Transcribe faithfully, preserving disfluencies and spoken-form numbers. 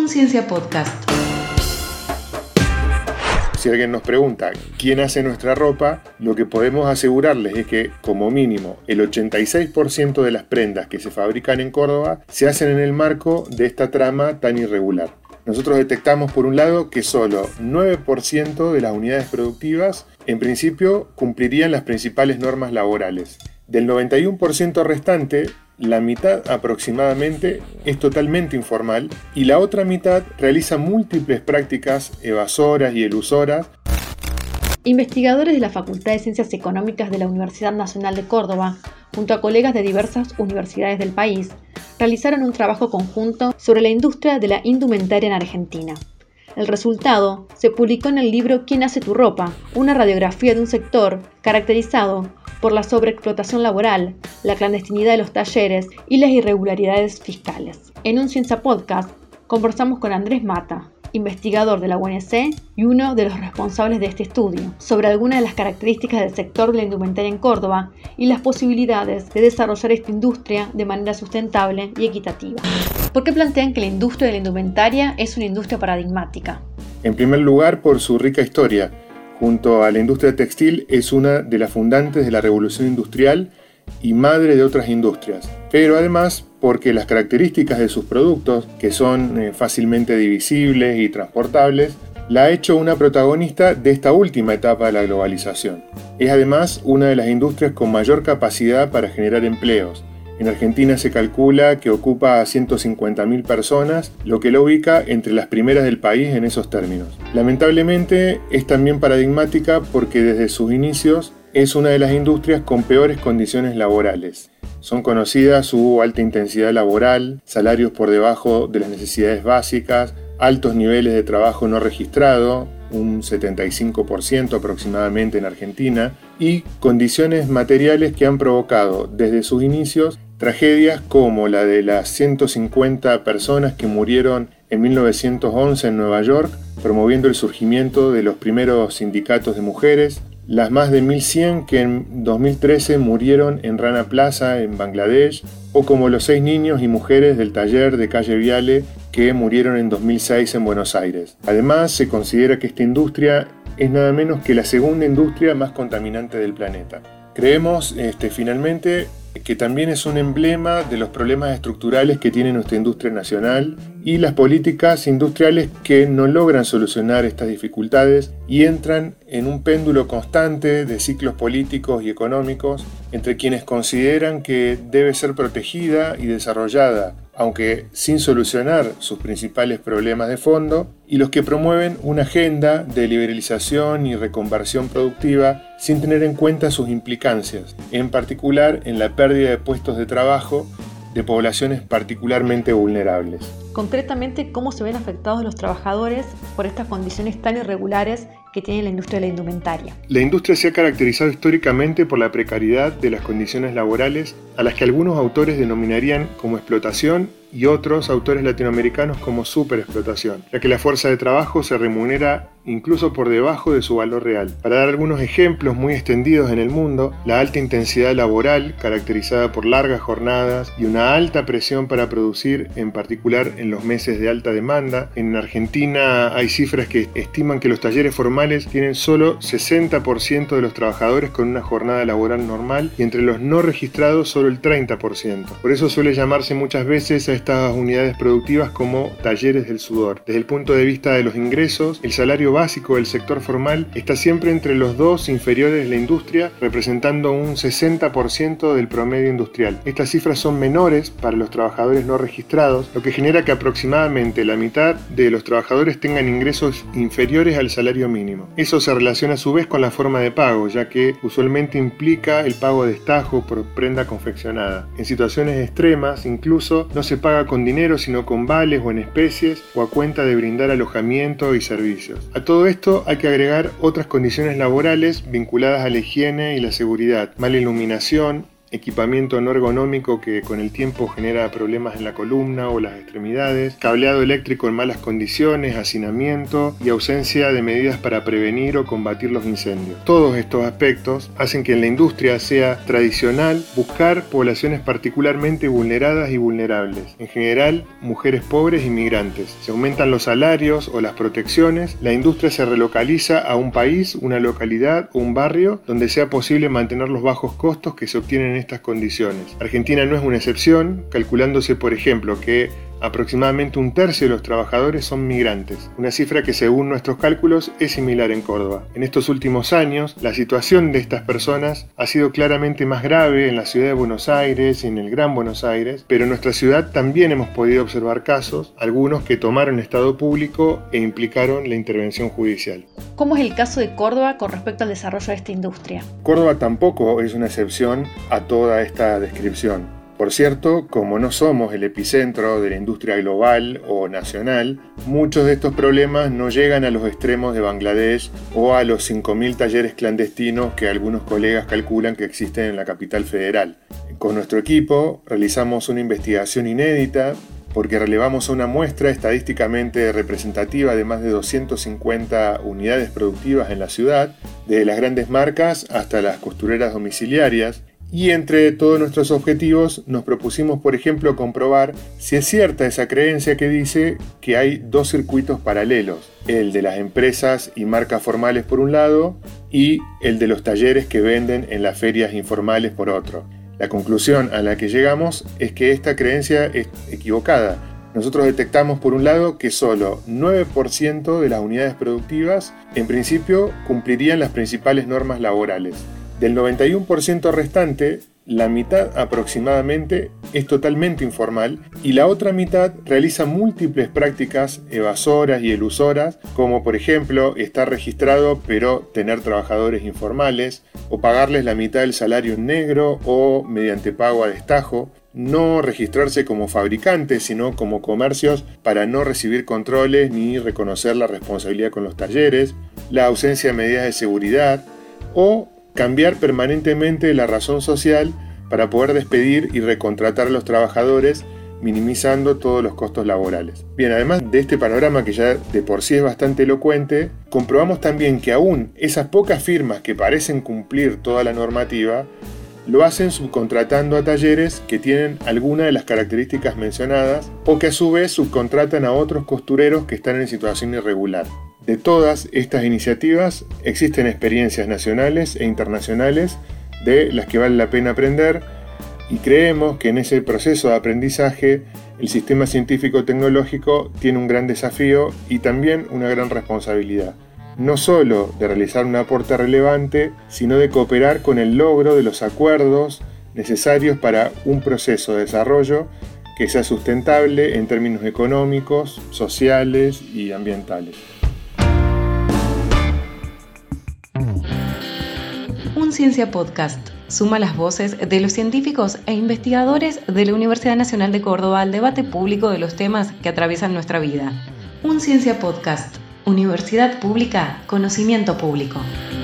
Conciencia Podcast. Si alguien nos pregunta quién hace nuestra ropa, lo que podemos asegurarles es que, como mínimo, el ochenta y seis por ciento de las prendas que se fabrican en Córdoba se hacen en el marco de esta trama tan irregular. Nosotros detectamos, por un lado, que solo nueve por ciento de las unidades productivas, en principio, cumplirían las principales normas laborales. Del noventa y uno por ciento restante, la mitad aproximadamente es totalmente informal y la otra mitad realiza múltiples prácticas evasoras y elusoras. Investigadores de la Facultad de Ciencias Económicas de la Universidad Nacional de Córdoba, junto a colegas de diversas universidades del país, realizaron un trabajo conjunto sobre la industria de la indumentaria en Argentina. El resultado se publicó en el libro ¿Quién hace tu ropa?, una radiografía de un sector caracterizado por la sobreexplotación laboral, la clandestinidad de los talleres y las irregularidades fiscales. En un Ciencia Podcast conversamos con Andrés Mata, investigador de la U N C y uno de los responsables de este estudio, sobre algunas de las características del sector de la indumentaria en Córdoba y las posibilidades de desarrollar esta industria de manera sustentable y equitativa. ¿Por qué plantean que la industria de la indumentaria es una industria paradigmática? En primer lugar, por su rica historia. Junto a la industria textil, es una de las fundantes de la revolución industrial y madre de otras industrias, pero además porque las características de sus productos, que son eh, fácilmente divisibles y transportables, la ha hecho una protagonista de esta última etapa de la globalización. Es además una de las industrias con mayor capacidad para generar empleos. En Argentina se calcula que ocupa a ciento cincuenta mil personas, lo que la ubica entre las primeras del país en esos términos. Lamentablemente es también paradigmática porque desde sus inicios es una de las industrias con peores condiciones laborales. Son conocidas su alta intensidad laboral, salarios por debajo de las necesidades básicas, altos niveles de trabajo no registrado, un setenta y cinco por ciento aproximadamente en Argentina, y condiciones materiales que han provocado desde sus inicios tragedias como la de las ciento cincuenta personas que murieron en mil novecientos once en Nueva York, promoviendo el surgimiento de los primeros sindicatos de mujeres, las más de mil cien que en dos mil trece murieron en Rana Plaza, en Bangladesh, o como los seis niños y mujeres del taller de Calle Viale que murieron en dos mil seis en Buenos Aires. Además, se considera que esta industria es nada menos que la segunda industria más contaminante del planeta. Creemos, este, finalmente, que también es un emblema de los problemas estructurales que tiene nuestra industria nacional y las políticas industriales que no logran solucionar estas dificultades y entran en un péndulo constante de ciclos políticos y económicos entre quienes consideran que debe ser protegida y desarrollada, aunque sin solucionar sus principales problemas de fondo, y los que promueven una agenda de liberalización y reconversión productiva sin tener en cuenta sus implicancias, en particular en la pérdida de puestos de trabajo de poblaciones particularmente vulnerables. Concretamente, ¿cómo se ven afectados los trabajadores por estas condiciones tan irregulares que tiene la industria de la indumentaria? La industria se ha caracterizado históricamente por la precariedad de las condiciones laborales, a las que algunos autores denominarían como explotación y otros autores latinoamericanos como superexplotación, ya que la fuerza de trabajo se remunera incluso por debajo de su valor real. Para dar algunos ejemplos muy extendidos en el mundo, la alta intensidad laboral, caracterizada por largas jornadas y una alta presión para producir, en particular en los meses de alta demanda. En Argentina hay cifras que estiman que los talleres formales tienen solo sesenta por ciento de los trabajadores con una jornada laboral normal y entre los no registrados solo el treinta por ciento. Por eso suele llamarse muchas veces a estas unidades productivas como talleres del sudor. Desde el punto de vista de los ingresos, el salario básico del sector formal está siempre entre los dos inferiores de la industria, representando un sesenta por ciento del promedio industrial. Estas cifras son menores para los trabajadores no registrados, lo que genera que aproximadamente la mitad de los trabajadores tengan ingresos inferiores al salario mínimo. Eso se relaciona a su vez con la forma de pago, ya que usualmente implica el pago de destajo por prenda confeccionada. En situaciones extremas, incluso, no se paga con dinero, sino con vales o en especies o a cuenta de brindar alojamiento y servicios. A todo esto hay que agregar otras condiciones laborales vinculadas a la higiene y la seguridad, mala iluminación, equipamiento no ergonómico que con el tiempo genera problemas en la columna o las extremidades, cableado eléctrico en malas condiciones, hacinamiento y ausencia de medidas para prevenir o combatir los incendios. Todos estos aspectos hacen que en la industria sea tradicional buscar poblaciones particularmente vulneradas y vulnerables, en general mujeres pobres y migrantes. Se aumentan los salarios o las protecciones, la industria se relocaliza a un país, una localidad o un barrio donde sea posible mantener los bajos costos que se obtienen en estas condiciones. Argentina no es una excepción, calculándose por ejemplo que aproximadamente un tercio de los trabajadores son migrantes, una cifra que según nuestros cálculos es similar en Córdoba. En estos últimos años, la situación de estas personas ha sido claramente más grave en la ciudad de Buenos Aires y en el Gran Buenos Aires, pero en nuestra ciudad también hemos podido observar casos, algunos que tomaron estado público e implicaron la intervención judicial. ¿Cómo es el caso de Córdoba con respecto al desarrollo de esta industria? Córdoba tampoco es una excepción a toda esta descripción. Por cierto, como no somos el epicentro de la industria global o nacional, muchos de estos problemas no llegan a los extremos de Bangladesh o a los cinco mil talleres clandestinos que algunos colegas calculan que existen en la capital federal. Con nuestro equipo realizamos una investigación inédita porque relevamos una muestra estadísticamente representativa de más de doscientas cincuenta unidades productivas en la ciudad, desde las grandes marcas hasta las costureras domiciliarias. Y entre todos nuestros objetivos nos propusimos, por ejemplo, comprobar si es cierta esa creencia que dice que hay dos circuitos paralelos, el de las empresas y marcas formales por un lado y el de los talleres que venden en las ferias informales por otro. La conclusión a la que llegamos es que esta creencia es equivocada. Nosotros detectamos por un lado que solo nueve por ciento de las unidades productivas en principio cumplirían las principales normas laborales. Del noventa y uno por ciento restante, la mitad aproximadamente es totalmente informal y la otra mitad realiza múltiples prácticas evasoras y elusoras, como por ejemplo estar registrado pero tener trabajadores informales, o pagarles la mitad del salario en negro o mediante pago a destajo, no registrarse como fabricantes sino como comercios para no recibir controles ni reconocer la responsabilidad con los talleres, la ausencia de medidas de seguridad o cambiar permanentemente la razón social para poder despedir y recontratar a los trabajadores, minimizando todos los costos laborales. Bien, además de este panorama que ya de por sí es bastante elocuente, comprobamos también que aún esas pocas firmas que parecen cumplir toda la normativa, lo hacen subcontratando a talleres que tienen alguna de las características mencionadas o que a su vez subcontratan a otros costureros que están en situación irregular. De todas estas iniciativas existen experiencias nacionales e internacionales de las que vale la pena aprender y creemos que en ese proceso de aprendizaje el sistema científico-tecnológico tiene un gran desafío y también una gran responsabilidad. No solo de realizar un aporte relevante, sino de cooperar con el logro de los acuerdos necesarios para un proceso de desarrollo que sea sustentable en términos económicos, sociales y ambientales. Un Ciencia Podcast suma las voces de los científicos e investigadores de la Universidad Nacional de Córdoba al debate público de los temas que atraviesan nuestra vida. Un Ciencia Podcast. Universidad Pública, conocimiento público.